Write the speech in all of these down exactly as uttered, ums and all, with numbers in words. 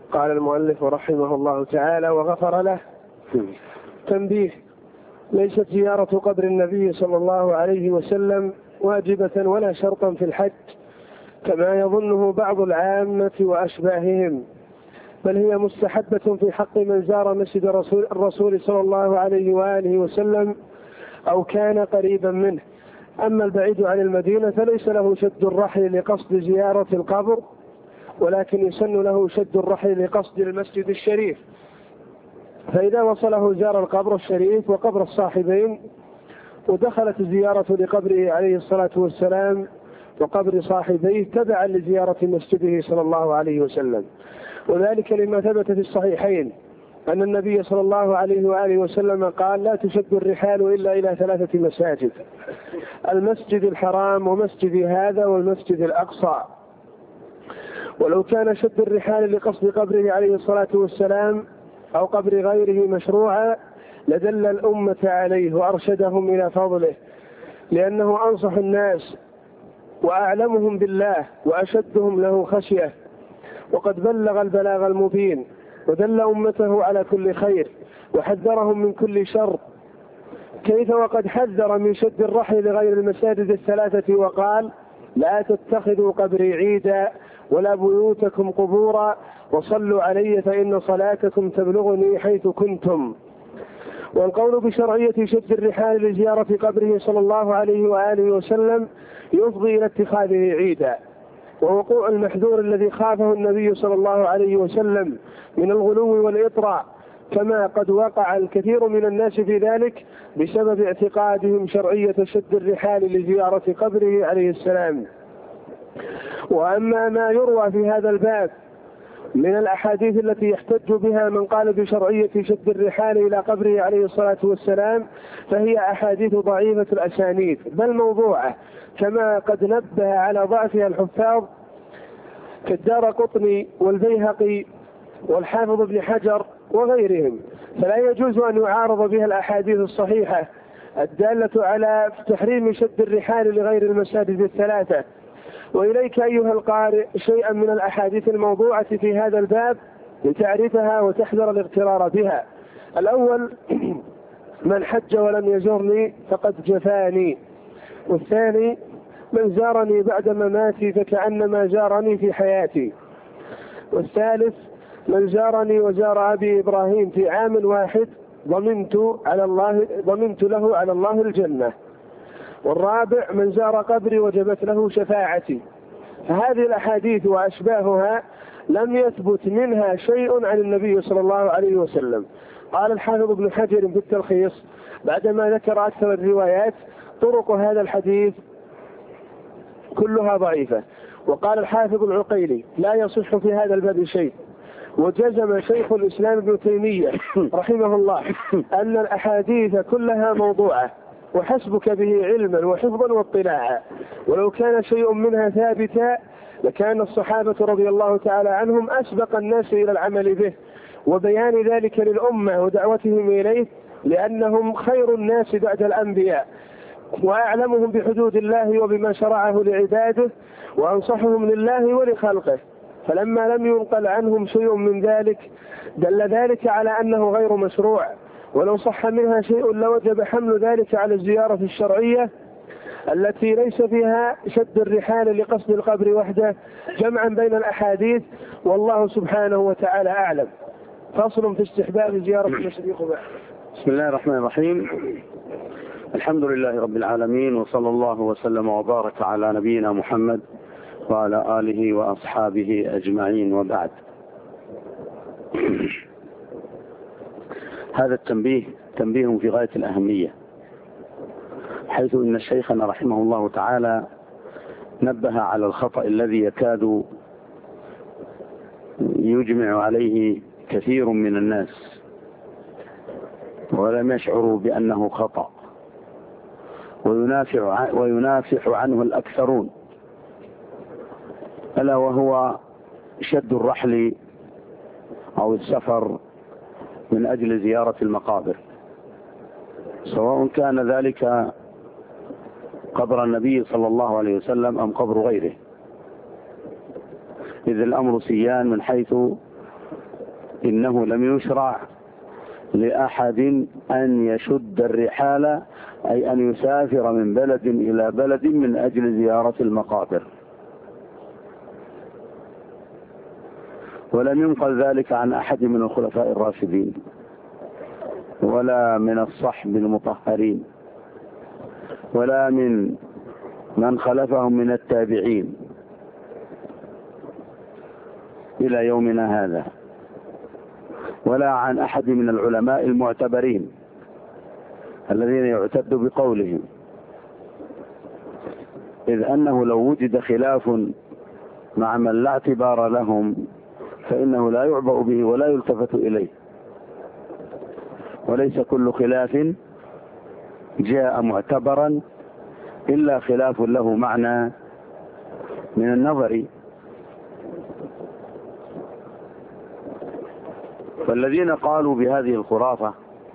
قال المؤلف رحمه الله تعالى وغفر له: تنبيه: ليست زيارة قبر النبي صلى الله عليه وسلم واجبة ولا شرطا في الحج كما يظنه بعض العامة وأشباههم، بل هي مستحبة في حق من زار مسجد رسول الرسول صلى الله عليه وآله وسلم أو كان قريبا منه. أما البعيد عن المدينة فليس له شد الرحل لقصد زيارة القبر، ولكن يسن له شد الرحل لقصد المسجد الشريف، فإذا وصله زار القبر الشريف وقبر الصاحبين، ودخلت الزيارة لقبره عليه الصلاة والسلام وقبر صاحبيه تبعا لزيارة مسجده صلى الله عليه وسلم، وذلك لما ثبت في الصحيحين أن النبي صلى الله عليه وآله وسلم قال: لا تشد الرحال إلا إلى ثلاثة مساجد: المسجد الحرام ومسجد هذا والمسجد الأقصى. ولو كان شد الرحال لقصد قبره عليه الصلاة والسلام أو قبر غيره مشروعا لدل الأمة عليه وأرشدهم إلى فضله، لأنه أنصح الناس وأعلمهم بالله وأشدهم له خشية، وقد بلغ البلاغ المبين ودل أمته على كل خير وحذرهم من كل شر، كيف وقد حذر من شد الرحل لغير المساجد الثلاثة وقال: لا تتخذوا قبري عيدا ولا بيوتكم قبورا وصلوا علي فإن صلاتكم تبلغني حيث كنتم. والقول بشرعية شد الرحال لزيارة قبره صلى الله عليه وآله وسلم يفضي إلى اتخاذه عيدا، ووقوع المحذور الذي خافه النبي صلى الله عليه وسلم من الغلو والإطراء، كما قد وقع الكثير من الناس في ذلك بسبب اعتقادهم شرعية شد الرحال لزيارة قبره عليه السلام. وأما ما يروى في هذا الباب من الأحاديث التي يحتج بها من قال بشرعية شد الرحال إلى قبره عليه الصلاة والسلام فهي أحاديث ضعيفة الأسانيد بل موضوعة، كما قد نبه على ضعفها الحفاظ كالدارقطني والبيهقي والحافظ ابن حجر وغيرهم، فلا يجوز أن يعارض بها الأحاديث الصحيحة الدالة على تحريم شد الرحال لغير المساجد الثلاثة. وإليك أيها القارئ شيئا من الأحاديث الموضوعة في هذا الباب لتعرفها وتحذر الاغترار بها. الأول: من حج ولم يزرني فقد جفاني. والثاني: من زارني بعد مماتي فكأنما زارني في حياتي. والثالث: من زارني وزار أبي إبراهيم في عام واحد ضمنت على الله ضمنت له على الله الجنة. والرابع: من زار قبري وجبت له شفاعتي. فهذه الأحاديث وأشباهها لم يثبت منها شيء عن النبي صلى الله عليه وسلم. قال الحافظ ابن حجر في التلخيص بعدما ذكر أكثر الروايات: طرق هذا الحديث كلها ضعيفة. وقال الحافظ العقيلي: لا يصح في هذا الباب شيء. وجزم شيخ الإسلام ابن تيمية رحمه الله أن الأحاديث كلها موضوعة وحسبك به علما وحفظا واطلاعا، ولو كان شيء منها ثابتا لكان الصحابة رضي الله تعالى عنهم أسبق الناس إلى العمل به وبيان ذلك للأمة ودعوتهم إليه، لأنهم خير الناس بعد الأنبياء وأعلمهم بحدود الله وبما شرعه لعباده وأنصحهم لله ولخلقه، فلما لم ينقل عنهم شيء من ذلك دل ذلك على أنه غير مشروع، ولو صح منها شيء لوجب حمل ذلك على الزيارة الشرعية التي ليس فيها شد الرحال لقصد القبر وحده، جمعا بين الأحاديث، والله سبحانه وتعالى أعلم. فصل في استحباب زيارة المشرق بعد. بسم الله الرحمن الرحيم. الحمد لله رب العالمين، وصلى الله وسلم وبارك على نبينا محمد وعلى آله وأصحابه أجمعين، وبعد. هذا التنبيه تنبيه في غاية الأهمية، حيث إن شيخنا رحمه الله تعالى نبه على الخطأ الذي يكاد يجمع عليه كثير من الناس ولم يشعروا بأنه خطأ، وينافع وينافح عنه الأكثرون، ألا وهو شد الرحل أو السفر من أجل زيارة المقابر، سواء كان ذلك قبر النبي صلى الله عليه وسلم أم قبر غيره، إذ الأمر سيان من حيث إنه لم يشرع لأحد أن يشد الرحال، أي أن يسافر من بلد إلى بلد من أجل زيارة المقابر، ولم ينقل ذلك عن أحد من الخلفاء الراشدين ولا من الصحب المطهرين ولا من من خلفهم من التابعين إلى يومنا هذا، ولا عن أحد من العلماء المعتبرين الذين يعتد بقولهم، إذ أنه لو وجد خلاف مع من لا اعتبار لهم فإنه لا يعبأ به ولا يلتفت إليه، وليس كل خلاف جاء معتبرا إلا خلاف له معنى من النظر. فالذين قالوا بهذه الخرافة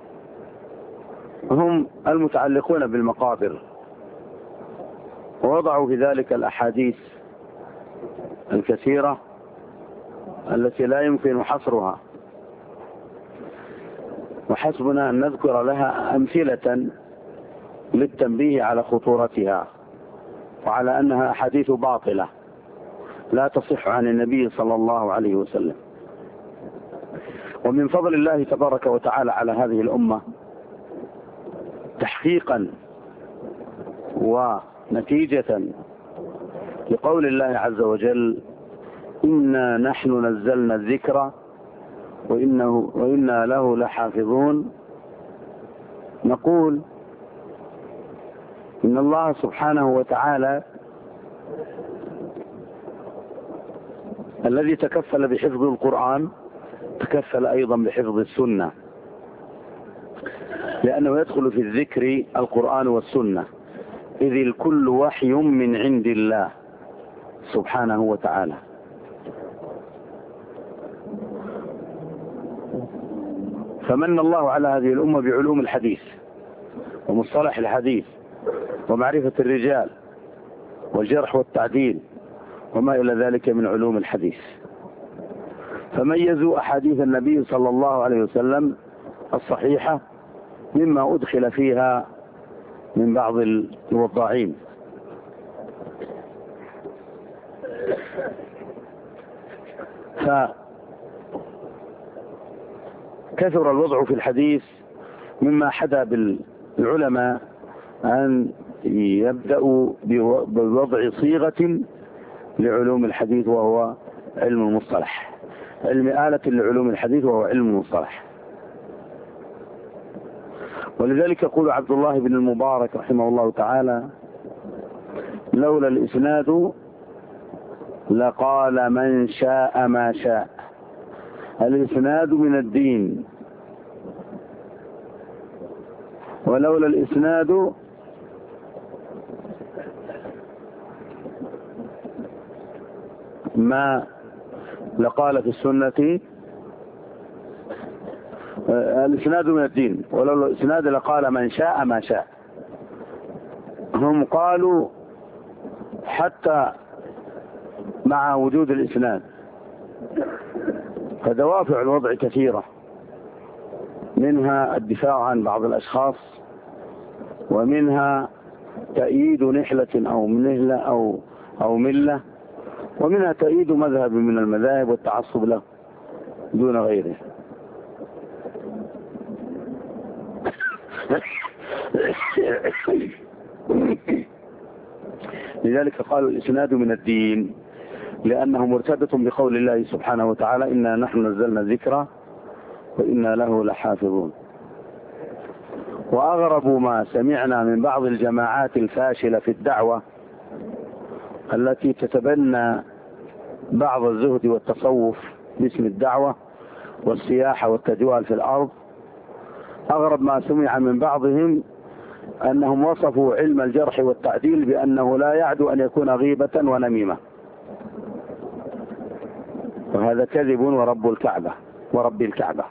هم المتعلقون بالمقابر، ووضعوا في ذلك الأحاديث الكثيرة التي لا يمكن حصرها، وحسبنا أن نذكر لها أمثلة للتنبيه على خطورتها وعلى أنها أحاديث باطلة لا تصح عن النبي صلى الله عليه وسلم. ومن فضل الله تبارك وتعالى على هذه الأمة تحقيقا ونتيجة لقول الله عز وجل: إنا نحن نزلنا الذكر وإنه وإنا له لحافظون، نقول إن الله سبحانه وتعالى الذي تكفل بحفظ القرآن تكفل أيضا بحفظ السنة، لأنه يدخل في الذكر القرآن والسنة، إذ الكل وحي من عند الله سبحانه وتعالى. فمن الله على هذه الأمة بعلوم الحديث ومصطلح الحديث ومعرفة الرجال والجرح والتعديل وما إلى ذلك من علوم الحديث، فميزوا أحاديث النبي صلى الله عليه وسلم الصحيحة مما أدخل فيها من بعض الوضاعين. فكثر الوضع في الحديث مما حدا بالعلماء أن يبدأوا بوضع صيغة لعلوم الحديث وهو علم المصطلح، علم آلة لعلوم الحديث وهو علم المصطلح. ولذلك يقول عبد الله بن المبارك رحمه الله تعالى: لولا الإسناد لقال من شاء ما شاء. الإسناد من الدين، ولولا الإسناد ما لقال في السنة. الإسناد من الدين ولولا الإسناد لقال من شاء ما شاء. هم قالوا حتى مع وجود الإسناد، فدوافع الوضع كثيرة، منها الدفاع عن بعض الأشخاص، ومنها تأييد نحلة أو منهلة أو أو ملة، ومنها تأييد مذهب من المذاهب والتعصب له دون غيره. لذلك قالوا الإسناد من الدين، لأنه مرتبط بقول الله سبحانه وتعالى: إنا نحن نزلنا الذكر وإنا له لحافظون. وأغرب ما سمعنا من بعض الجماعات الفاشلة في الدعوة التي تتبنى بعض الزهد والتصوف باسم الدعوة والسياحة والتجوال في الأرض، أغرب ما سمع من بعضهم أنهم وصفوا علم الجرح والتعديل بأنه لا يعدو أن يكون غيبة ونميمة، وهذا كذب ورب الكعبة ورب الكعبة.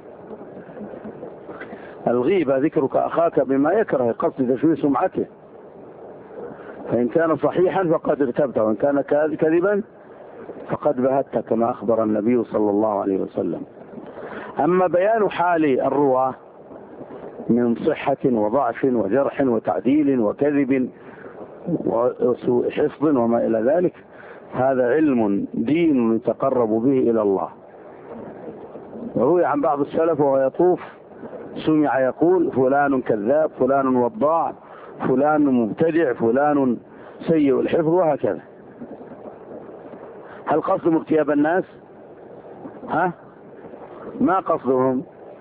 الغيبة ذكرك أخاك بما يكره، قصد تشويه سمعته، فإن كان صحيحا فقد اغتبته، وإن كان كذبا فقد بهته، كما أخبر النبي صلى الله عليه وسلم. أما بيان حال الرواة من صحة وضعف وجرح وتعديل وكذب وسوء حفظ وما إلى ذلك، هذا علم دين يتقرب به إلى الله. وروي عن بعض السلف وهو يطوف سمع يقول فلان كذاب، فلان وضاع، فلان مبتدع، فلان سيء الحفظ، وهكذا. هل قصدهم اغتياب الناس؟ ها؟ ما قصدهم،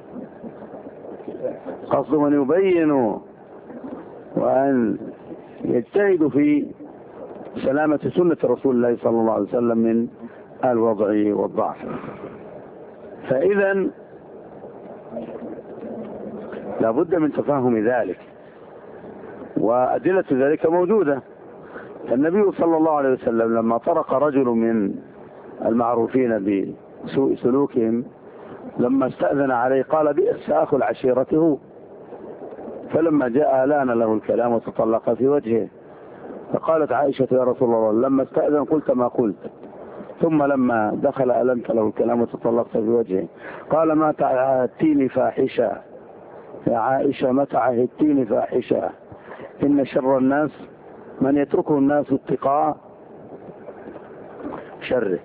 قصدهم أن يبينوا وأن يجتهدوا في سلامة سنة رسول الله صلى الله عليه وسلم من الوضع والضعف. فإذا لابد من تفهم ذلك، وأدلة ذلك موجودة. النبي صلى الله عليه وسلم لما طرق رجل من المعروفين بسوء سلوكهم لما استأذن عليه قال بئس أخو العشيرة، فلما جاء ألان له الكلام وتطلق في وجهه، فقالت عائشة يا رسول الله لما استأذن قلت ما قلت، ثم لما دخل ألنت له الكلام وتطلقت في وجهه. قال ما تعهدتيني فاحشة يا عائشة، ما تعهدتيني فاحشة، إن شر الناس من يتركه الناس اتقاء شره.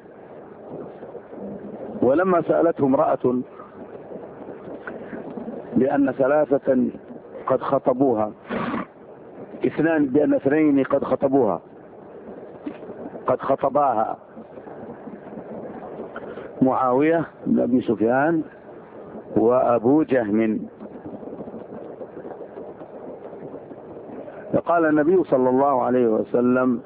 ولما سألته امرأة بأن ثلاثة قد خطبوها، اثنان بأن اثنين قد خطبوها قد خطباها، معاوية بن أبي سفيان وأبو جهم، فقال النبي صلى الله عليه وسلم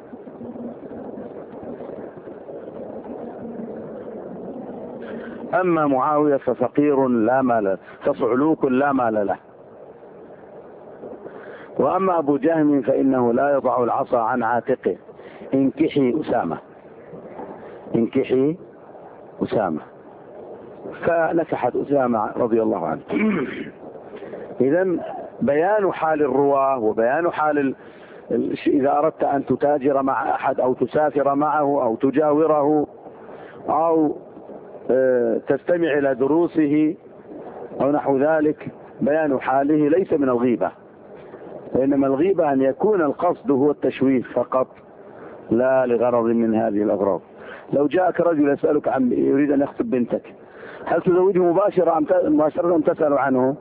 أما معاوية ففقير لا مال له، فصعلوك لا مال له، وأما أبو جهم فإنه لا يضع العصا عن عاتقه، انكحي أسامة انكحي أسامة، فنكحت أسامة رضي الله عنه. إذن بيان حال الرواه وبيان حال ال... إذا أردت أن تتاجر مع أحد أو تسافر معه أو تجاوره أو تستمع إلى دروسه أو نحو ذلك، بيان حاله ليس من الغيبة، وإنما الغيبة أن يكون القصد هو التشويه فقط لا لغرض من هذه الأغراض. لو جاءك رجل يسألك عن يريد أن يخطب بنتك، هل تزوجه مباشرة أم مباشرة أم تسأل عنه؟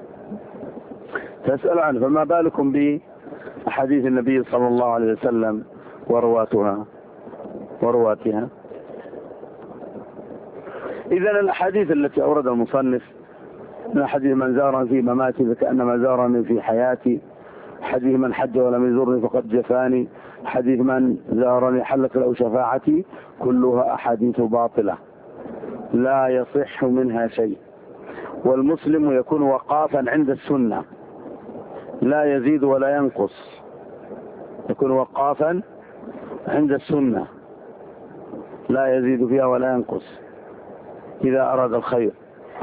تسأل عنه، فما بالكم بأحاديث النبي صلى الله عليه وسلم ورواتها ورواتها. إذن الأحاديث التي أورد المصنف من حديث من زارني في مماتي فكأنما زارني في حياتي، حديث من حج ولم يزرني فقد جفاني، حديث من زارني حلت له شفاعتي، كلها أحاديث باطلة لا يصح منها شيء. والمسلم يكون وقافا عند السنة لا يزيد ولا ينقص، يكون وقافا عند السنة لا يزيد فيها ولا ينقص إذا أراد الخير.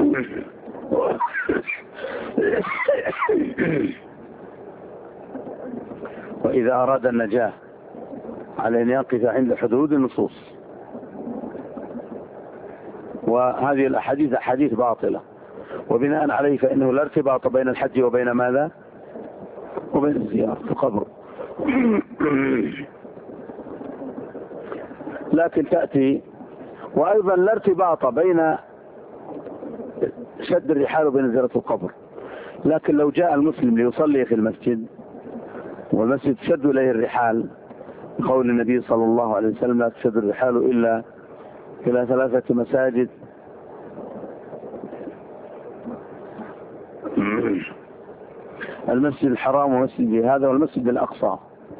وإذا أراد النجاة على أن يقف عند حدود النصوص. وهذه الأحاديث أحاديث باطلة، وبناء عليه فإنه لا ارتباط بين الحج وبين ماذا؟ وبين الزيارة القبر. لكن تأتي وأيضا لا ارتباط بين شد الرحال وبين زيارة القبر. لكن لو جاء المسلم ليصلي في المسجد والمسجد تشد إليه الرحال، قول النبي صلى الله عليه وسلم لا تشد الرحال إلا إلى ثلاثة مساجد، المسجد الحرام ومسجد هذا والمسجد الأقصى.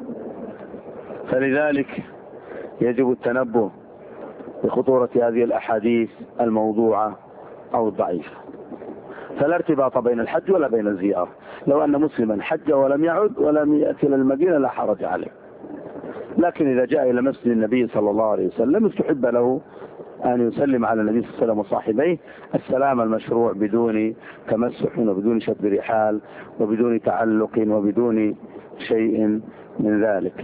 فلذلك يجب التنبه بخطورة هذه الأحاديث الموضوعة أو الضعيفة. فلا ارتباط بين الحج ولا بين الزيارة. لو أن مسلما حج ولم يعد ولم يأتي إلى المدينة لا حرج عليه، لكن إذا جاء إلى مسجد النبي صلى الله عليه وسلم استحب له أن يسلم على النبي صلى الله عليه وسلم وصاحبيه السلام المشروع بدون تمسح وبدون شد رحال وبدون تعلق وبدون شيء من ذلك.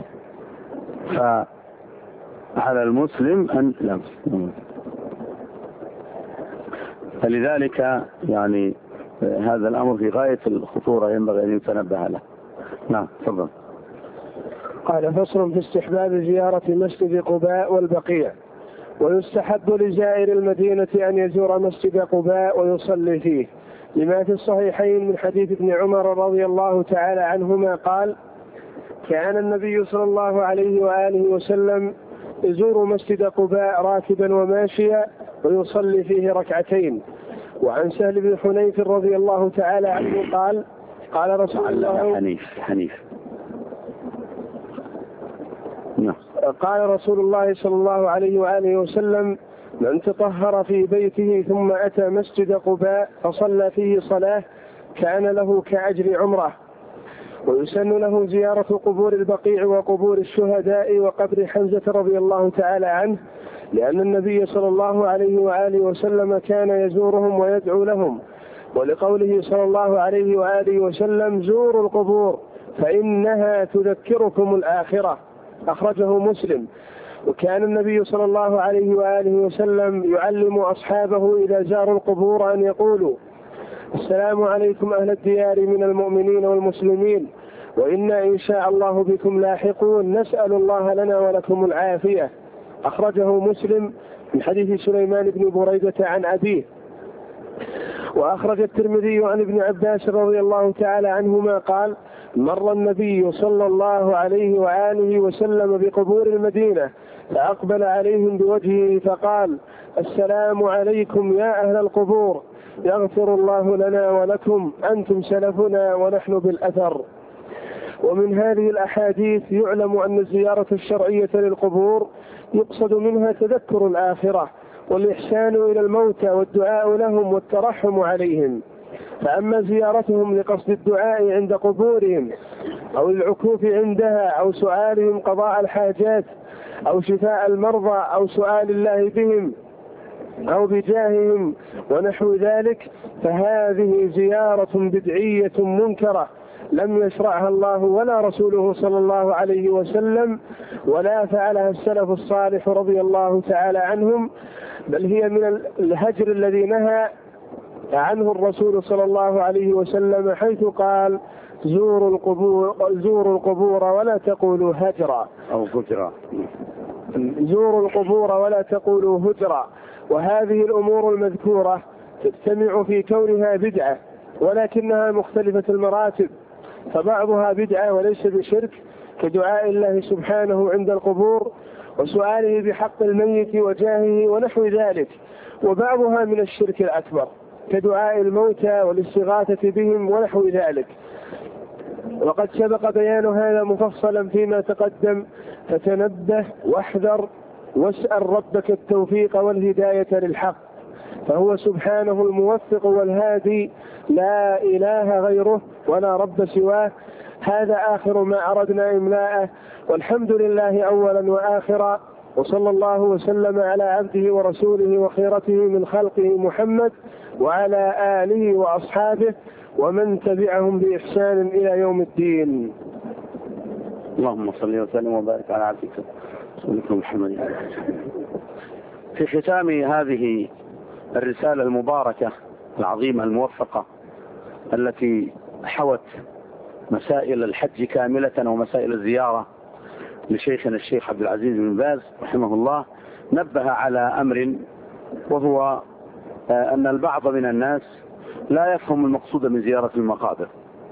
فعلى المسلم أن لا فلذلك يعني هذا الأمر في غاية الخطورة ينبغي أن يتنبه له. نعم تفضل. قال فصل في استحباب زيارة مسجد قباء والبقيع. ويستحب لزائر المدينة أن يزور مسجد قباء ويصلي فيه، لما في الصحيحين من حديث ابن عمر رضي الله تعالى عنهما قال: كان النبي صلى الله عليه وآله وسلم يزور مسجد قباء راكبا وماشيا ويصلي فيه ركعتين. وعن سهل بن حنيف رضي الله تعالى عنه قال: قال رسول الله حنيف حنيف قال رسول الله صلى الله عليه وآله وسلم: من تطهر في بيته ثم أتى مسجد قباء فصلى فيه صلاة كان له كأجر عمره. ويسن له زيارة قبور البقيع وقبور الشهداء وقبر حمزة رضي الله تعالى عنه، لأن النبي صلى الله عليه وآله وسلم كان يزورهم ويدعو لهم، ولقوله صلى الله عليه وآله وسلم: زوروا القبور فإنها تذكركم الآخرة، أخرجه مسلم. وكان النبي صلى الله عليه وآله وسلم يعلم أصحابه إذا زاروا القبور أن يقولوا: السلام عليكم أهل الديار من المؤمنين والمسلمين، وإنا إن شاء الله بكم لاحقون، نسأل الله لنا ولكم العافية، أخرجه مسلم من حديث سليمان بن بريدة عن أبيه. وأخرج الترمذي عن ابن عباس رضي الله تعالى عنهما قال: مر النبي صلى الله عليه وآله وسلم بقبور المدينة فأقبل عليهم بوجهه فقال: السلام عليكم يا أهل القبور، يغفر الله لنا ولكم، أنتم سلفنا ونحن بالأثر. ومن هذه الأحاديث يعلم أن الزيارة الشرعية للقبور يقصد منها تذكر الآخرة والإحسان إلى الموتى والدعاء لهم والترحم عليهم. فأما زيارتهم لقصد الدعاء عند قبورهم أو العكوف عندها أو سؤالهم قضاء الحاجات أو شفاء المرضى أو سؤال الله بهم أو بجاههم ونحو ذلك، فهذه زيارة بدعية منكرة لم يشرعها الله ولا رسوله صلى الله عليه وسلم، ولا فعلها السلف الصالح رضي الله تعالى عنهم، بل هي من الهجر الذي نهى عنه الرسول صلى الله عليه وسلم، حيث قال: زوروا القبور زوروا القبور ولا تقولوا هجرا أو فجرا زوروا القبور ولا تقولوا هجرا. وهذه الأمور المذكورة تجتمع في كونها بدعة، ولكنها مختلفة المراتب، فبعضها بدعة وليس بشرك كدعاء الله سبحانه عند القبور وسؤاله بحق الميت وجاهه ونحو ذلك، وبعضها من الشرك الأكبر كدعاء الموتى والاستغاثة بهم ونحو ذلك. وقد سبق بيان هذا مفصلا فيما تقدم، فتنبه واحذر واسأل ربك التوفيق والهداية للحق، فهو سبحانه الموفق والهادي، لا إله غيره ولا رب سواه. هذا آخر ما أردنا إملاءه، والحمد لله أولا وآخرا، وصلى الله وسلم على عبده ورسوله وخيرته من خلقه محمد وعلى آله وأصحابه ومن تبعهم بإحسان إلى يوم الدين. اللهم صل وسلم وبارك على عبدك ورسولك محمد. في ختام هذه الرسالة المباركة العظيمة الموفقة التي حوت مسائل الحج كاملة ومسائل الزيارة لشيخنا الشيخ عبد العزيز بن باز رحمه الله، نبه على أمر، وهو أن البعض من الناس لا يفهم المقصود من زيارة المقابر،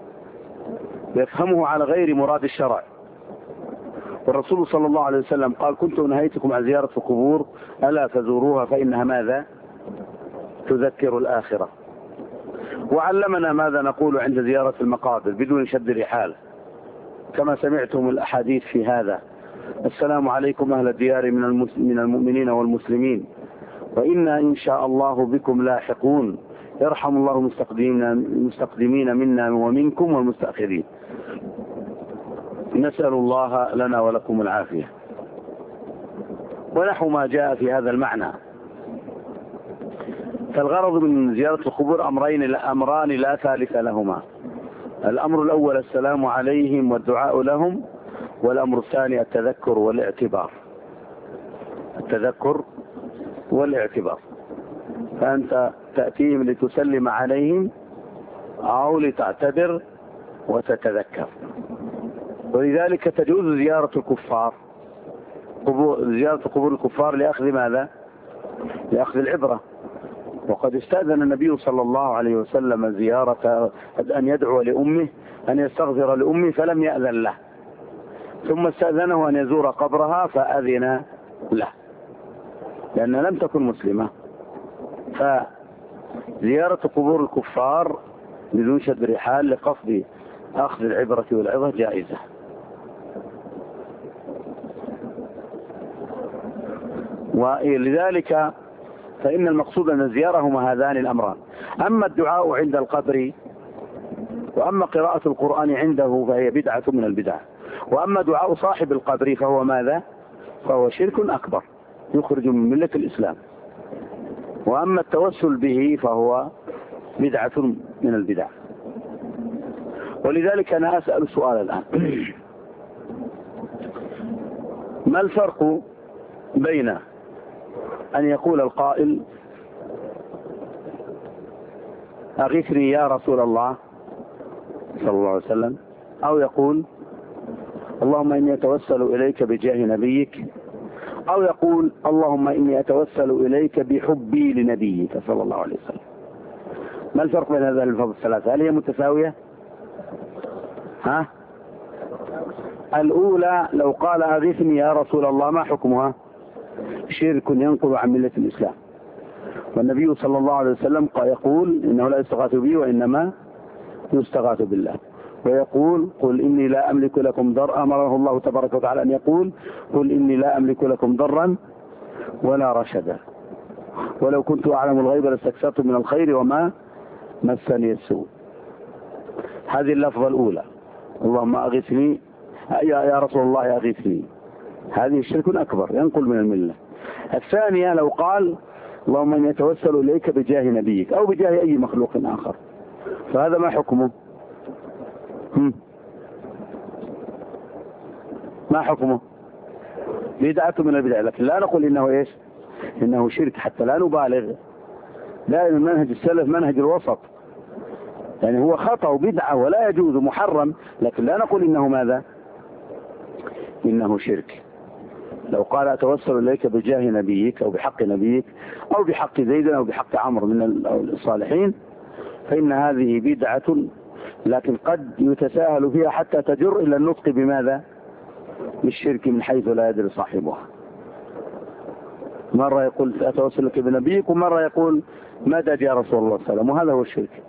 يفهمه على غير مراد الشرع. والرسول صلى الله عليه وسلم قال: كنت نهيتكم عن زيارة القبور ألا فزوروها فإنها ماذا؟ تذكر الآخرة. وعلمنا ماذا نقول عند زيارة المقابر بدون شد الرحال، كما سمعتم الأحاديث في هذا: السلام عليكم أهل الديار من المؤمنين والمسلمين، وإنا إن شاء الله بكم لاحقون، يرحم الله المستقدمين منا ومنكم والمستأخرين، نسأل الله لنا ولكم العافية، ونحو ما جاء في هذا المعنى. فالغرض من زيارة القبور أمرين أمران لا ثالث لهما: الأمر الأول السلام عليهم والدعاء لهم، والأمر الثاني التذكر والاعتبار التذكر والاعتبار فأنت تأتيهم لتسلم عليهم أو لتعتذر وتتذكر. ولذلك تجوز زيارة الكفار، زيارة قبور الكفار لأخذ ماذا؟ لأخذ العبرة. وقد استأذن النبي صلى الله عليه وسلم زيارة أن يدعو لأمه، أن يستغفر لأمه فلم يأذن له، ثم استأذنه أن يزور قبرها فأذن له لأنها لم تكن مسلمة. فزيارة قبور الكفار بدون شد رحال لقصد أخذ العبرة والعظة جائزة. ولذلك فإن المقصود أن الزيارة هما هذان الأمران. أما الدعاء عند القبر وأما قراءة القرآن عنده فهي بدعة من البدع، وأما دعاء صاحب القبر فهو ماذا؟ فهو شرك أكبر يخرج من ملة الإسلام. وأما التوسل به فهو بدعة من البدع. ولذلك أنا أسأل السؤال الآن: ما الفرق بين أن يقول القائل أغثني يا رسول الله صلى الله عليه وسلم، أو يقول اللهم إني أتوسل إليك بجاه نبيك، أو يقول اللهم إني أتوسل إليك بحبي لنبيك صلى الله عليه وسلم؟ ما الفرق بين هذه الألفاظ الثلاثة؟ هل هي متساوية؟ ها؟ الأولى لو قال أغثني يا رسول الله ما حكمها؟ شرك ينقل عن ملة الإسلام. والنبي صلى الله عليه وسلم يقول إنه لا يستغاث بي وإنما يستغاث بالله، ويقول قل إني لا أملك لكم ضرا، أمره الله تبارك وتعالى أن يقول قل إني لا أملك لكم ضرا ولا رشدا ولو كنت أعلم الغيب لاستكثرت من الخير وما مسني السوء. هذه اللفظة الأولى، اللهم أغثني يا رسول الله أغثني، هذه شرك أكبر ينقل من الملة. الثانية لو قال اللهم إني أتوسل إليك بجاه نبيك أو بجاه أي مخلوق آخر، فهذا ما حكمه؟ هم. ما حكمه؟ بدعة من البدع، لكن لا نقول إنه إيش؟ إنه شرك حتى لا نبالغ. دائما منهج السلف منهج الوسط، يعني هو خطأ وبدعة ولا يجوز محرم، لكن لا نقول إنه ماذا؟ إنه شرك. لو قال أتوسل إليك بجاه نبيك أو بحق نبيك أو بحق زيد أو بحق عمرو من الصالحين فإن هذه بدعة، لكن قد يتساهل فيها حتى تجر إلى النطق بماذا؟ بالشرك من حيث لا يدري صاحبها. مرة يقول أتوسل لك بنبيك ومرة يقول مدد يا رسول الله صلى الله عليه وسلم، وهذا هو الشرك.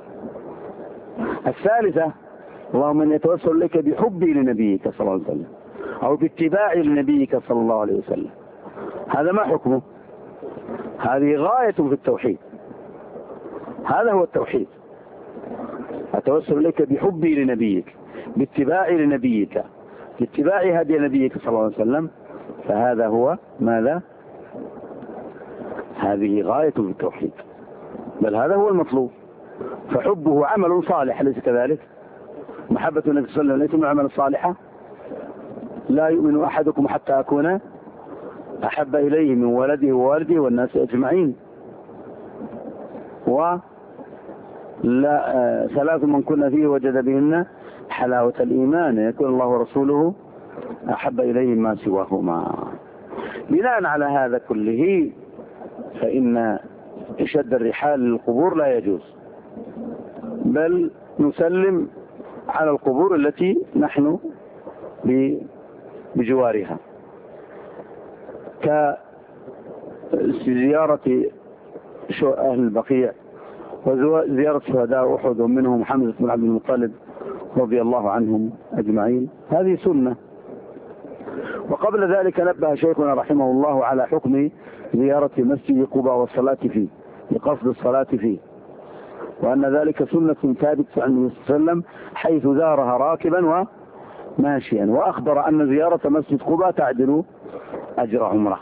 الثالثة اللهم إني أتوسل لك بحبي لنبيك صلى الله عليه وسلم أو باتباعي لنبيك صلى الله عليه وسلم، هذا ما حكمه؟ هذه غاية في التوحيد، هذا هو التوحيد. أتوسل لك بحبي لنبيك، باتباعي لنبيك، باتباع هدي نبيك صلى الله عليه وسلم، فهذا هو ماذا؟ هذه غاية في التوحيد، بل هذا هو المطلوب. فحبه عمل صالح أليس كذلك؟ محبة النبي صلى الله عليه وسلم ليس من العمل الصالحة؟ لا يؤمن أحدكم حتى أكون أحب إليه من ولده ووالده والناس أجمعين. ولا آه ثلاث من كنا فيه وجد بهن حلاوة الإيمان، يكون الله ورسوله أحب إليه ما سواهما. بناء على هذا كله فإن شد الرحال للقبور لا يجوز، بل نسلم على القبور التي نحن بجوارها، كزيارة أهل البقيع وزيارة شهداء أحد ومنهم حمزة بن عبد المطلب رضي الله عنهم أجمعين، هذه سنة. وقبل ذلك نبه شيخنا رحمه الله على حكم زيارة مسجد قباء والصلاة فيه لقصد الصلاة فيه، وأن ذلك سنة ثابتة عن النبي صلى الله عليه وسلم حيث زارها راكبا وماشيا، وأخبر أن زيارة مسجد قباء تعدل أجر عمره.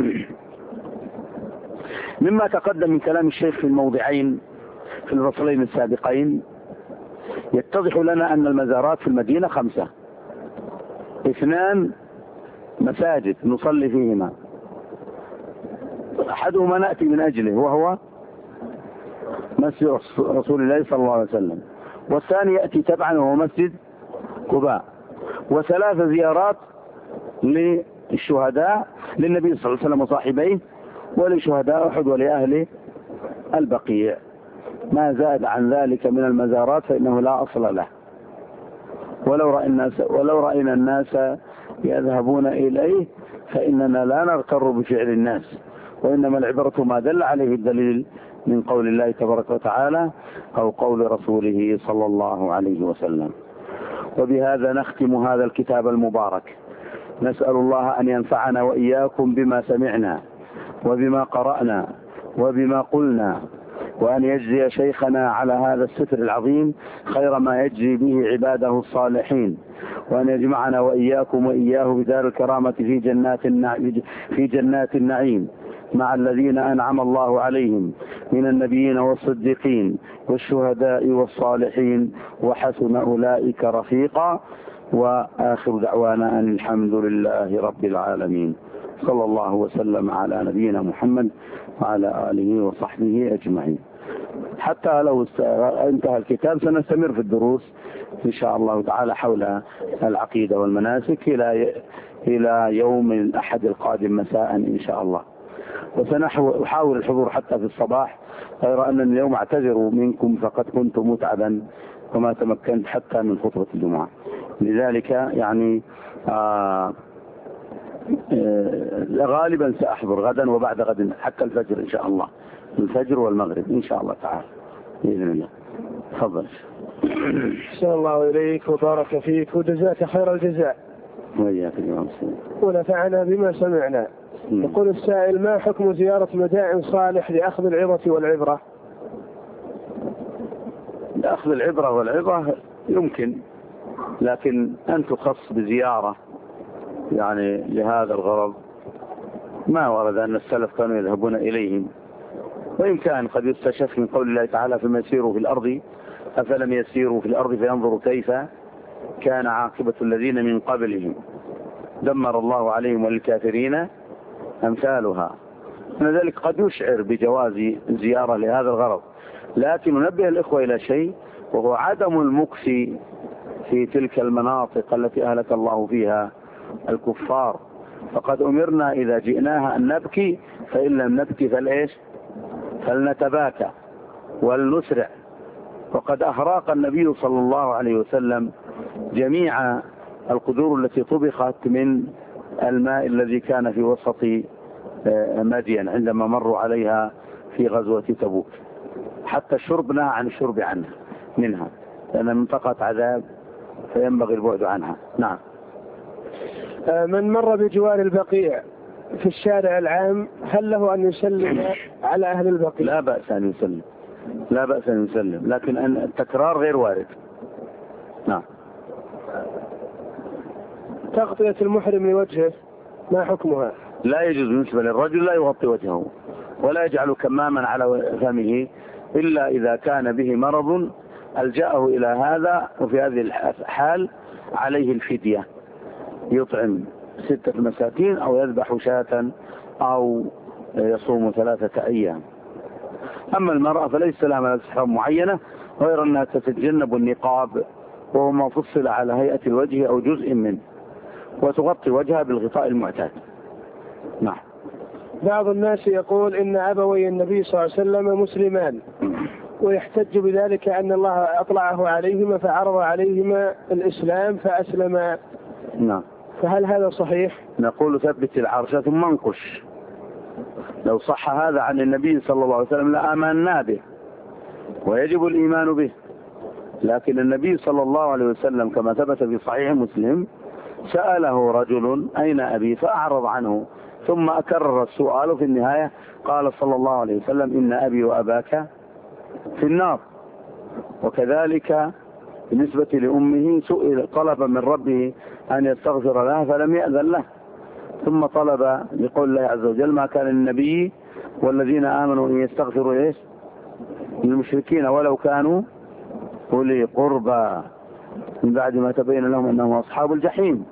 مما تقدم من كلام الشيخ في الموضعين في الفصلين السابقين يتضح لنا أن المزارات في المدينة خمسة: اثنان مساجد نصلي فيهما، أحدهما نأتي من أجله وهو مسجد رسول الله صلى الله عليه وسلم، والثاني يأتي تبعا وهو مسجد قباء، وثلاث زيارات للشهداء للنبي صلى الله عليه وسلم وصاحبيه ولشهداء أحد ولأهل البقيع. ما زاد عن ذلك من المزارات فإنه لا أصل له. ولو رأينا الناس, ولو رأينا الناس يذهبون إليه فإننا لا نغتر بفعل الناس، وإنما العبرة ما دل عليه الدليل من قول الله تبارك وتعالى أو قول رسوله صلى الله عليه وسلم. وبهذا نختم هذا الكتاب المبارك. نسأل الله أن ينفعنا وإياكم بما سمعنا وبما قرأنا وبما قلنا، وأن يجزي شيخنا على هذا الستر العظيم خير ما يجزي به عباده الصالحين، وأن يجمعنا وإياكم وإياه بدار الكرامة في جنات النعيم, في جنات النعيم مع الذين أنعم الله عليهم من النبيين والصديقين والشهداء والصالحين وحسن أولئك رفيقا. وآخر دعوانا أن الحمد لله رب العالمين. صلى الله وسلم على نبينا محمد وعلى آله وصحبه أجمعين. حتى لو انتهى الكتاب سنستمر في الدروس إن شاء الله تعالى حول العقيدة والمناسك إلى إلى يوم الأحد القادم مساء إن شاء الله. وسنحاول الحضور حتى في الصباح، غير أن اليوم اعتذر منكم فقد كنت متعبا وما تمكنت حتى من خطبة الجمعة، لذلك يعني آه آه غالبا سأحضر غدا وبعد غد حتى الفجر إن شاء الله، الفجر والمغرب إن شاء الله تعالى بإذن الله. تفضل. أحسن الله إليك وبارك فيك وجزاك خير الجزاء. وإياك يا مسلم. ونفعنا بما سمعنا. يقول السائل: ما حكم زيارة مدائن صالح لأخذ العظة والعبرة؟ لأخذ العبرة والعظة يمكن، لكن أن تخص بزيارة يعني لهذا الغرض ما ورد أن السلف كانوا يذهبون إليهم. وإن كان قد يستشف من قول الله تعالى: فما يسيروا في الأرض أفلم يسيروا في الأرض فينظروا كيف كان عاقبة الذين من قبلهم دمر الله عليهم وللكافرين أمثالها. من ذلك قد يشعر بجواز زيارة لهذا الغرض، لكن ننبه الإخوة إلى شيء، وهو عدم المكث في تلك المناطق التي أهلك الله فيها الكفار. فقد أمرنا إذا جئناها أن نبكي، فإن لم نبكي فالإيش فلنتباكى ولنسرع. وقد أهراق النبي صلى الله عليه وسلم جميع القدور التي طبخت من الماء الذي كان في وسط مدين عندما مروا عليها في غزوة تبوك، حتى الشرب نهى عن الشرب عنها منها، لأن منطقة عذاب فينبغي البعد عنها. نعم. من مر بجوار البقيع في الشارع العام هل له أن يسلم على أهل البقيع؟ لا بأس أن يسلم، لا بأس أن يسلم، لكن أن التكرار غير وارد. نعم. تغطية المحرم لوجهه ما حكمها؟ لا يجوز بالنسبة للرجل، لا يغطي وجهه ولا يجعل كماما على فمه إلا إذا كان به مرض ألجأه إلى هذا، وفي هذه الحال عليه الفدية، يطعم ستة مساكين أو يذبح شاة أو يصوم ثلاثة أيام. أما المرأة فليس لها ملابس إحرام معينة غير أنها تتجنب النقاب، وهو ما فصل على هيئة الوجه أو جزء منه، وتغطي وجهها بالغطاء المعتاد. نعم. بعض الناس يقول إن أبوي النبي صلى الله عليه وسلم مسلمان، ويحتج بذلك أن الله أطلعه عليهما فعرض عليهما الإسلام فأسلما. نعم. فهل هذا صحيح؟ نقول ثبت العرش ثم انقش. لو صح هذا عن النبي صلى الله عليه وسلم لآمنا به ويجب الإيمان به، لكن النبي صلى الله عليه وسلم كما ثبت في صحيح مسلم سأله رجل أين أبي فأعرض عنه، ثم أكرر السؤال، في النهاية قال صلى الله عليه وسلم: إن أبي وأباك في النار. وكذلك بالنسبة لأمه سئل طلب من ربه أن يستغفر لها فلم يأذن له، ثم طلب لقول الله عز وجل: ما كان النبي والذين آمنوا أن يستغفروا إيش للمشركين ولو كانوا أولي قربى من بعد ما تبين لهم أنهم أصحاب الجحيم.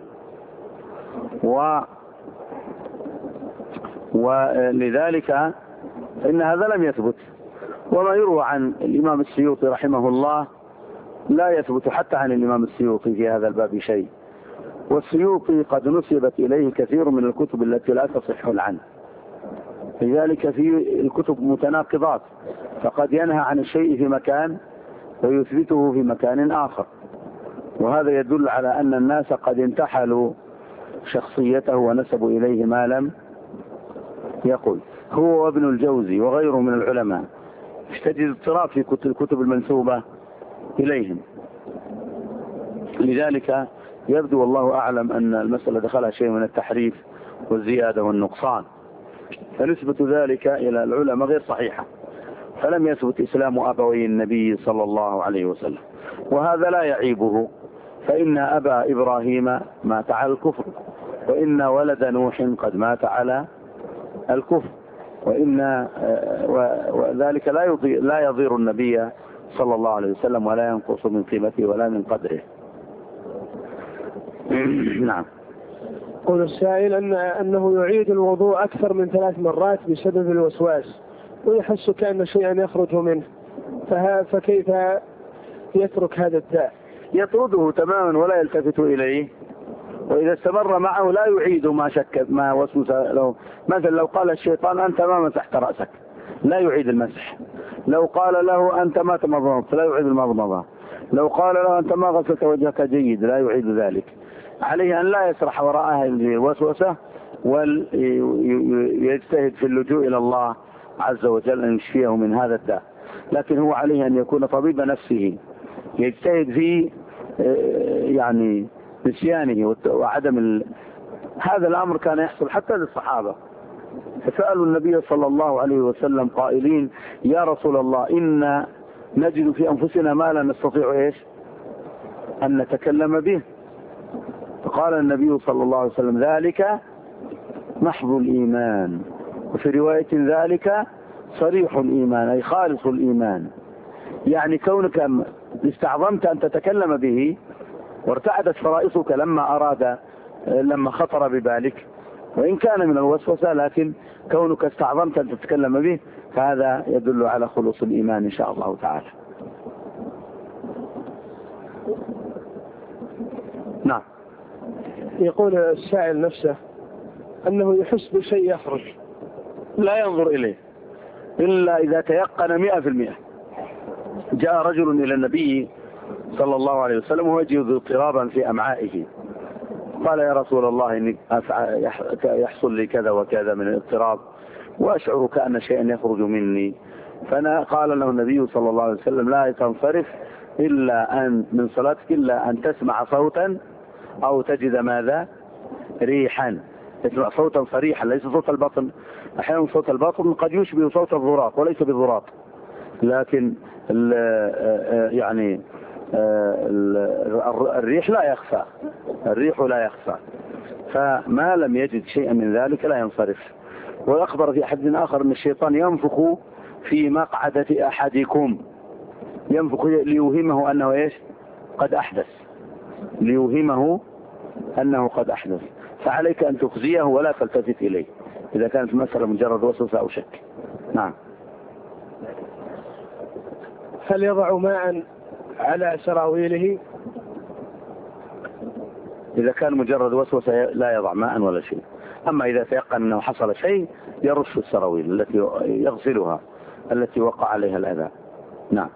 و ولذلك إن هذا لم يثبت، وما يروى عن الإمام السيوطي رحمه الله لا يثبت حتى عن الإمام السيوطي في هذا الباب شيء، والسيوطي قد نسبت إليه كثير من الكتب التي لا تصح عنه، لذلك في الكتب متناقضات، فقد ينهى عن الشيء في مكان ويثبته في مكان آخر، وهذا يدل على أن الناس قد انتحلوا شخصيته ونسبوا إليه ما لم يقل. هو وابن الجوزي وغيره من العلماء تجد اضطراب في الكتب المنسوبة إليهم، لذلك يبدو والله أعلم أن المسألة دخلها شيء من التحريف والزيادة والنقصان، فنسبة ذلك إلى العلماء غير صحيحة، فلم يثبت إسلام أبوي النبي صلى الله عليه وسلم، وهذا لا يعيبه، فإن أبا إبراهيم مات على الكفر، وإن ولد نوح قد مات على الكفر، وإن وذلك لا يضير, لا يضير النبي صلى الله عليه وسلم ولا ينقص من قيمته ولا من قدره. نعم. يقول السائل أن أنه يعيد الوضوء أكثر من ثلاث مرات بسبب الوسواس، ويحس كأن شيئا يخرج منه، فكيف يترك هذا الداء؟ يطرده تماما ولا يلتفت إليه، وإذا استمر معه لا يعيد ما شك ما وسوس له. مثلا لو قال الشيطان أنت ما مسحت رأسك لا يعيد المسح، لو قال له أنت ما تمضمضت لا يعيد المضمضة، لو قال له أنت ما غسلت وجهك جيد لا يعيد ذلك. عليه أن لا يسرح وراء هذه الوسوسة ويجتهد في اللجوء إلى الله عز وجل أن يشفيه من هذا الداء، لكن هو عليه أن يكون طبيب نفسه، يجتهد في يعني نسيانه وعدم ال... هذا الأمر كان يحصل حتى للصحابة، فسألوا النبي صلى الله عليه وسلم قائلين يا رسول الله إن نجد في أنفسنا ما لا نستطيع إيش أن نتكلم به، فقال النبي صلى الله عليه وسلم ذلك محض الإيمان، وفي رواية ذلك صريح الإيمان أي خالص الإيمان، يعني كونك استعظمت أن تتكلم به وارتعدت فرائصك لما أراد لما خطر ببالك، وإن كان من الوسوسة لكن كونك استعظمت أن تتكلم به فهذا يدل على خلوص الإيمان إن شاء الله تعالى. نعم. يقول السائل نفسه أنه يحس بشيء يخرج لا ينظر إليه إلا إذا تيقن مئة في المئة. جاء رجل إلى النبي صلى الله عليه وسلم وهو يجد اضطرابا في أمعائه، قال يا رسول الله إني يحصل لي كذا وكذا من الاضطراب وأشعر كأن شيئا يخرج مني، فأنا قال له النبي صلى الله عليه وسلم لا تنصرف إلا أن من صلاتك إلا أن تسمع صوتا أو تجد ماذا ريحا، تسمع صوتا صريحا ليس صوت البطن، أحيانا صوت البطن قد يشبه صوت الضراط وليس بالضراط، لكن يعني الريح لا يخفى، الريح لا يخفى، فما لم يجد شيئا من ذلك لا ينصرف. وأخبر في حديث آخر أن الشيطان ينفخ في مقعدة أحدكم، ينفخ ليوهمه أنه إيش قد أحدث، ليوهمه أنه قد أحدث، فعليك أن تخزيه ولا تلتفت إليه إذا كانت المسألة مجرد وسوسة أو شك. نعم. هل يضع ماء على سراويله؟ إذا كان مجرد وسوسة لا يضع ماء ولا شيء، أما إذا تيقن أنه حصل شيء يرش السراويل التي يغسلها التي وقع عليها الأذى. نعم.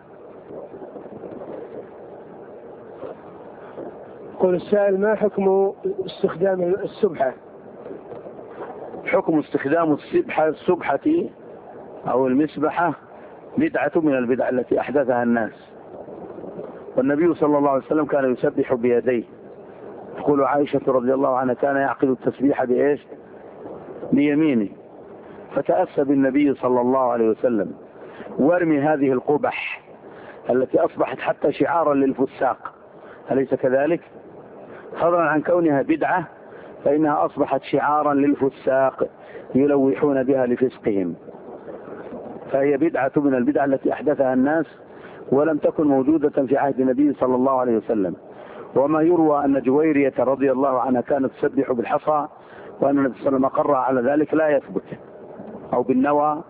يقول السائل ما حكم استخدام السبحة؟ حكم استخدام السبحة السبحة أو المسبحة بدعة من البدع التي أحدثها الناس، والنبي صلى الله عليه وسلم كان يسبح بيديه، تقول عائشة رضي الله عنها كان يعقد التسبيح بإيش بيمينه، فتأسى بالنبي صلى الله عليه وسلم وارمي هذه القبح التي أصبحت حتى شعارا للفساق، أليس كذلك؟ فضلا عن كونها بدعة فإنها أصبحت شعارا للفساق يلوحون بها لفسقهم، فهي بدعة من البدع التي أحدثها الناس ولم تكن موجودة في عهد النبي صلى الله عليه وسلم. وما يروى أن جويرية رضي الله عنها كانت تسبح بالحصى وأن النبي صلى الله عليه وسلم أقر على ذلك لا يثبت، أو بالنوى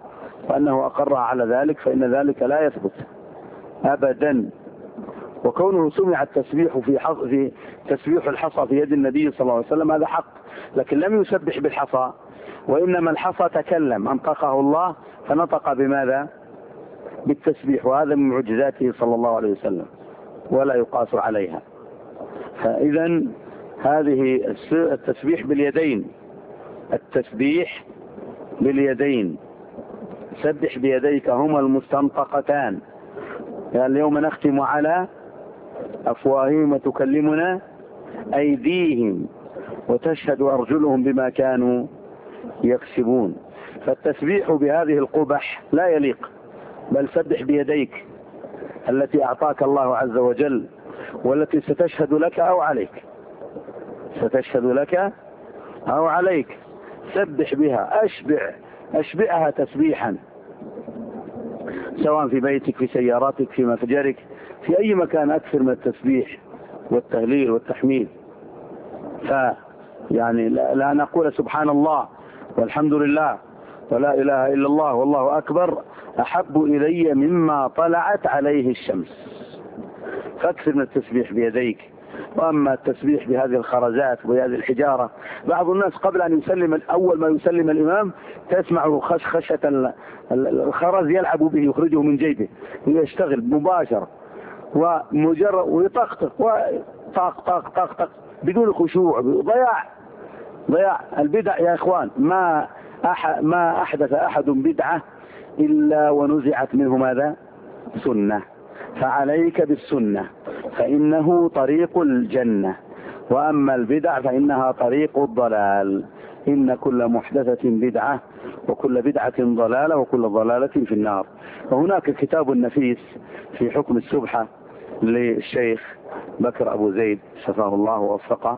وأنه أقر على ذلك، فإن ذلك لا يثبت أبدا. وكونه سمع التسبيح في في تسبيح الحصى في يد النبي صلى الله عليه وسلم هذا حق، لكن لم يسبح بالحصى، وإنما الحصى تكلم أنطقه الله فنطق بماذا؟ بالتسبيح، وهذا من معجزاته صلى الله عليه وسلم ولا يقاس عليها. فإذا هذه التسبيح باليدين، التسبيح باليدين، سبح بيديك هما المستنطقتان، يعني اليوم نختم على أفواههم وتكلمنا أيديهم وتشهد أرجلهم بما كانوا يكسبون. فالتسبيح بهذه القبح لا يليق، بل سبح بيديك التي أعطاك الله عز وجل، والتي ستشهد لك أو عليك، ستشهد لك أو عليك، سبح بها، أشبع أشبعها تسبيحا، سواء في بيتك، في سياراتك، في متجرك، في أي مكان، أكثر من التسبيح والتهليل والتحميد. فيعني لا نقول سبحان الله والحمد لله ولا إله إلا الله والله أكبر أحب إلي مما طلعت عليه الشمس، فاكثر من التسبيح بيديك. وأما التسبيح بهذه الخرزات وبهذه الحجارة، بعض الناس قبل أن يسلم، أول ما يسلم الإمام تسمع خشخشة الخرز يلعب به، يخرجه من جيبه ويشتغل مباشرة ومجرد ويطقطق وطاق طاق طاق طاق بدون خشوع، ضياع ضياع البدع يا إخوان. ما أح ما أحدث أحد بدعة إلا ونزعت منه ماذا؟ سنة. فعليك بالسنة فإنه طريق الجنة، وأما البدع فإنها طريق الضلال. إن كل محدثة بدعة وكل بدعة ضلالة وكل ضلالة في النار. وهناك كتاب نفيس في حكم السبحة للشيخ بكر أبو زيد شفاه الله ووفقه،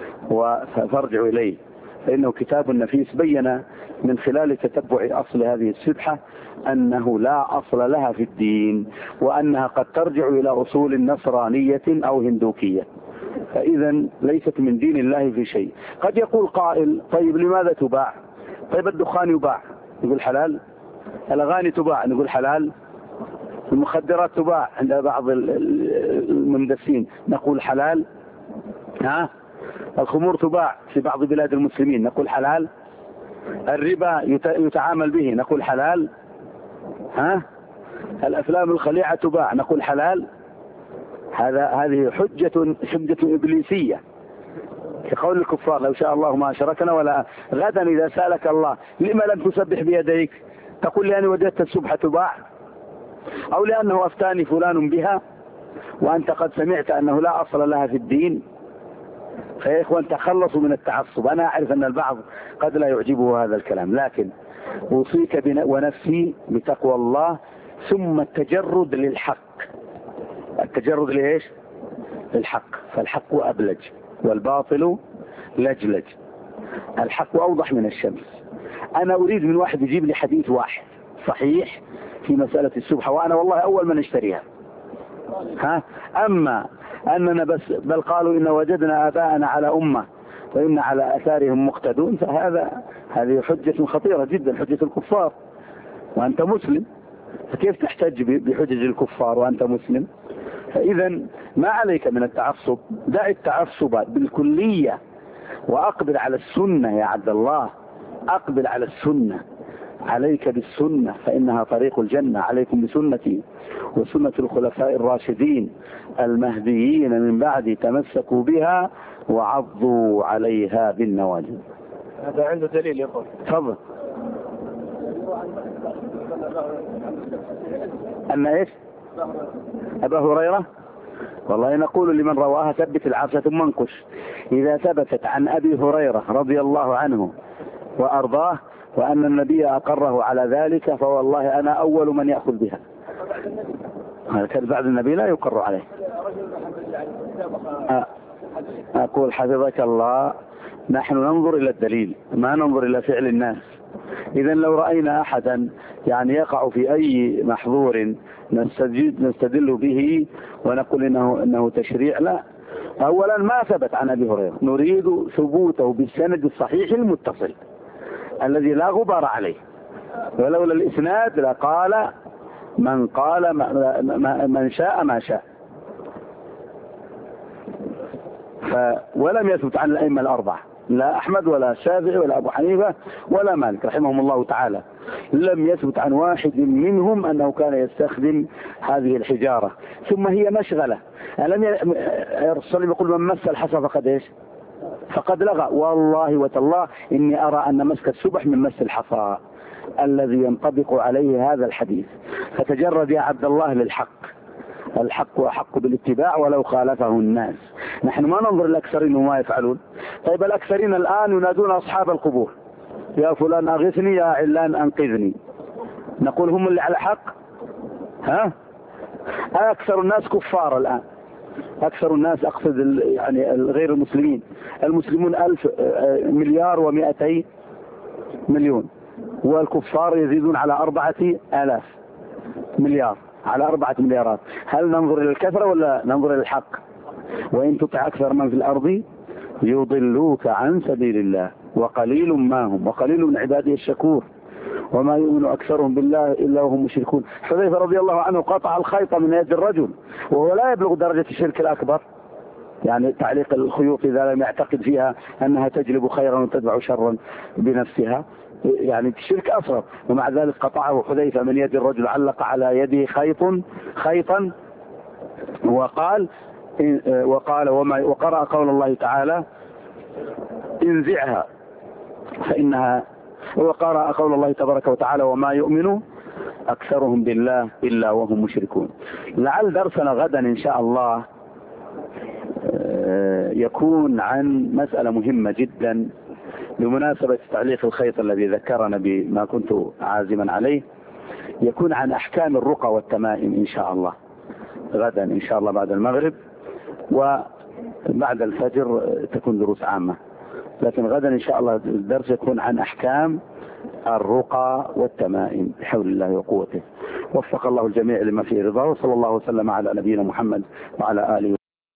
فارجعوا إليه، فإنه كتاب نفيس بين من خلال تتبع أصل هذه السبحة أنه لا أصل لها في الدين، وأنها قد ترجع إلى أصول نصرانية أو هندوكية، فإذا ليست من دين الله في شيء. قد يقول قائل طيب لماذا تباع؟ طيب الدخان يباع نقول حلال، الأغاني تباع نقول حلال، المخدرات تباع عند بعض المندسين نقول حلال، ها؟ الخمور تباع في بعض بلاد المسلمين نقول حلال، الربا يتعامل به نقول حلال، ها؟ الأفلام الخليعة تباع نقول حلال. هذا هذه حجة حجة إبليسية كقول الكفار لو شاء الله ما أشركنا ولا. غدا إذا سألك الله لما لم تسبح بيديك تقول لأني وجدت السبحة تباع، أو لأنه أفتاني فلان بها وأنت قد سمعت أنه لا أصل لها في الدين. فيا إخوان تخلصوا من التعصب. أنا أعرف أن البعض قد لا يعجبه هذا الكلام، لكن أوصيك ونفسي بتقوى الله، ثم التجرد للحق. التجرد لإيش؟ للحق، فالحق أبلج والباطل لجلج. الحق أوضح من الشمس. أنا أريد من واحد يجيب لي حديث واحد صحيح في مسألة السبحة، وأنا والله أول من اشتريها، ها؟ أما أننا بس بل قالوا إن وجدنا آباءنا على أمة وإن على أثارهم مقتدون، فهذا هذه حجة خطيرة جدا، حجة الكفار وأنت مسلم، فكيف تحتج بحجج الكفار وأنت مسلم؟ فإذا ما عليك من التعصب، دع التعصب بالكلية وأقبل على السنة يا عبد الله، أقبل على السنة، عليك بالسنة فإنها طريق الجنة. عليكم بسنتي وسنة الخلفاء الراشدين المهديين من بعد، تمسكوا بها وعضوا عليها بالنواجذ. هذا عنده دليل يقول. تفضل. أن إيش؟ أبا هريرة؟ والله نقول لمن رواها ثبت العافية ثم انقش. إذا ثبتت عن أبي هريرة رضي الله عنه وأرضاه وأن النبي أقره على ذلك فوالله أنا أول من يأخذ بها. هذا بعد النبي لا يقر عليه. أقول حفظك الله، نحن ننظر إلى الدليل ما ننظر إلى فعل الناس. إذا لو رأينا أحدا يعني يقع في أي محظور نستدل به ونقول إنه, إنه تشريع، لا. أولا ما ثبت عن أبي هريرة، نريد ثبوته بالسند الصحيح المتصل الذي لا غبار عليه. ولولا الإسناد لقال من قال ما ما من شاء ما شاء. ف ولم يثبت عن الأئمة الأربعة، لا أحمد ولا الشافعي ولا أبو حنيفة ولا مالك رحمهم الله تعالى، لم يثبت عن واحد منهم أنه كان يستخدم هذه الحجارة. ثم هي مشغلة، ألم الرسول يقول من مس الحصى فقد إيش؟ فقد لغى. والله وتالله إني أرى أن مسك السبح من مس الحصى الذي ينطبق عليه هذا الحديث. فتجرد يا عبد الله للحق، الحق أحق بالاتباع ولو خالفه الناس. نحن ما ننظر الأكثرين وما يفعلون. طيب الأكثرين الآن ينادون أصحاب القبور، يا فلان أغثني، يا علان أنقذني. نقول هم اللي على حق؟ ها؟ أكثر الناس كفار الآن، أكثر الناس أقصد يعني غير المسلمين. المسلمون ألف مليار ومئتي مليون، والكفار يزيدون على أربعة آلاف مليار، على أربعة مليارات. هل ننظر إلى الكثرة ولا ننظر إلى الحق؟ وإن تطع أكثر من في الأرض يضلوك عن سبيل الله وقليل ما هم وقليل من عباده الشكور وما يؤمن أكثرهم بالله إلا وهم مشركون. حذيفة رضي الله عنه قطع الخيط من يد الرجل وهو لا يبلغ درجة الشرك الأكبر، يعني تعليق الخيوط إذا لم يعتقد فيها أنها تجلب خيرا وتدفع شرا بنفسها، يعني الشرك أصغر، ومع ذلك قطعه حذيفة من يد الرجل، علق على يده خيط خيطا وقال وقال وما وقرأ قول الله تعالى انزعها فإنها، وقرأ قول الله تبارك وتعالى وما يؤمن أكثرهم بالله إلا وهم مشركون. لعل درسنا غدا إن شاء الله يكون عن مسألة مهمة جدا بمناسبة تعليق الخيط الذي ذكرنا بما كنت عازما عليه، يكون عن أحكام الرقى والتمائم إن شاء الله غدا إن شاء الله بعد المغرب، وبعد الفجر تكون دروس عامة، لكن غدا إن شاء الله الدرس يكون عن أحكام الرقى والتمائم بحول الله وقوته. وفق الله الجميع لما فيه رضاه، وصلى الله وسلم على نبينا محمد وعلى آله